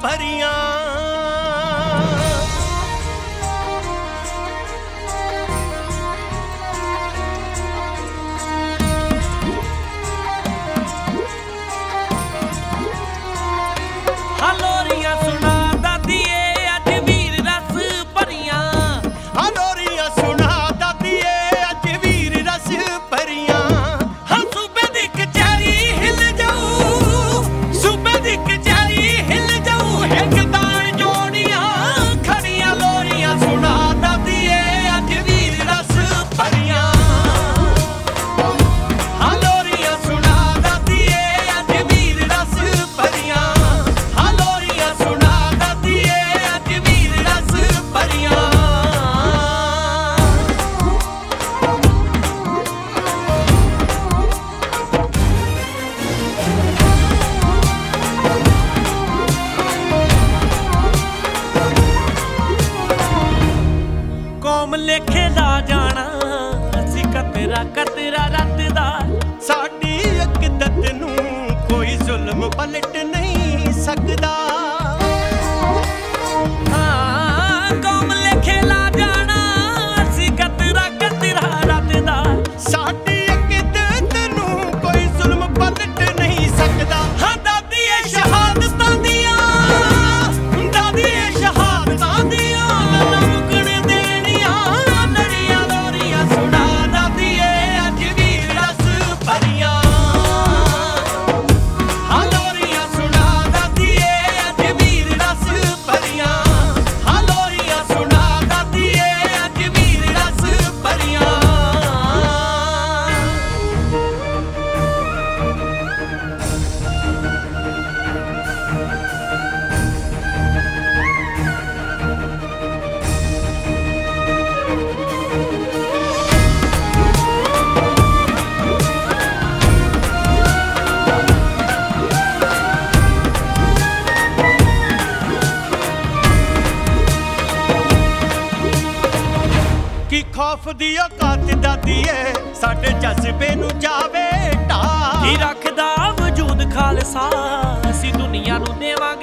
ਭਰੀਆਂ। ਲੋਰੀਆਂ ਸੁਣਾ ਦਾਦੀਏ ਅੱਜ ਵੀਰ ਰਸ ਭਰੀਆਂ। ਲੋਰੀਆਂ ਸੁਣਾ ਦਾਦੀਏ ਅੱਜ ਵੀਰ ਰਸ ਭਰੀਆਂ। ਹਾਂ ਸੂਬੇ ਦੀ ਕਚਹਿਰੀ ਹਿੱਲ ਜਾਊ, ਸੂਬੇ ਦੀ ਕਚਹਿਰੀ ਹਿੱਲ ਜਾਊ। ਇੱਕ ਤਾਂ ਜੋੜੀਆਂ ਖੜੀਆਂ ਲੋਰੀਆਂ ਸੁਣਾ ਦਾਦੀਏ ਅੱਜ ਵੀਰ ਰਸ ਭਰੀਆਂ। ਲੋਰੀਆਂ ਸੁਣਾ ਦਾਦੀਏ ਅੱਜ ਵੀਰ ਰਸ ਭਰੀਆਂ। ਕੌਮ ਲੇਖੇ ਲਾ ਜਾਣਾ ਅਸੀਂ ਕਤਰਾ ਕਤਰਾ ਰੱਤ ਦਾ। ਸਾਡੀ ਅਕਦਤ ਨੂੰ ਕੋਈ ਜ਼ੁਲਮ ਪਲਟ ਨਹੀਂ ਸਕਦਾ। ਕੌਮ ਲੇਖੇ ਲਾ ਜਾਣਾ ਅਸੀਂ ਕਤਰਾ ਕਤਰਾ ਰੱਤ ਦਾ। ਸਾਡੀ ਅਕਦਤ ਨੂੰ ਕੋਈ ਜ਼ੁਲਮ ਪਲਟ ਨਹੀਂ ਸਕਦਾ। ਹਾਂ ਦਾਦੀਏ ਸ਼ਹਾਦਤਾਂ ਦੀਆਂ, ਦਾਦੀਏ ਸ਼ਹਾਦਤਾਂ ਦੀਆਂ ਨਾ ਮੁਕਣ ਦੇਣੀਆਂ ਲੜੀਆਂ ਲੋਰੀਆਂ ਸੁਣਾ ਦਾਦੀਏ ਅੱਜ ਵੀਰ ਰਸ ਭਰੀਆਂ। ਲੋਰੀਆਂ ਸੁਣਾ ਦਾਦੀਏ ਅੱਜ ਵੀਰ ਰਸ ਭਰੀਆਂ। ਲੋਰੀਆਂ ਸੁਣਾ ਦਾਦੀਏ ਅੱਜ ਵੀਰ ਰਸ ਭਰੀਆਂ। ਕੀ ਖੌਫ ਦੀ ਔਕਾਤ ਦਾਦੀਏ ਸਾਡੇ ਜਜ਼ਬੇ ਨੂੰ ਜਾਵੇ ਢਾਹ। ਕੀ ਰੱਖਦਾ ਵਜੂਦ ਖਾਲਸਾ ਅਸੀਂ ਦੁਨੀਆ ਨੂੰ ਦੇਵਾਂਗੇ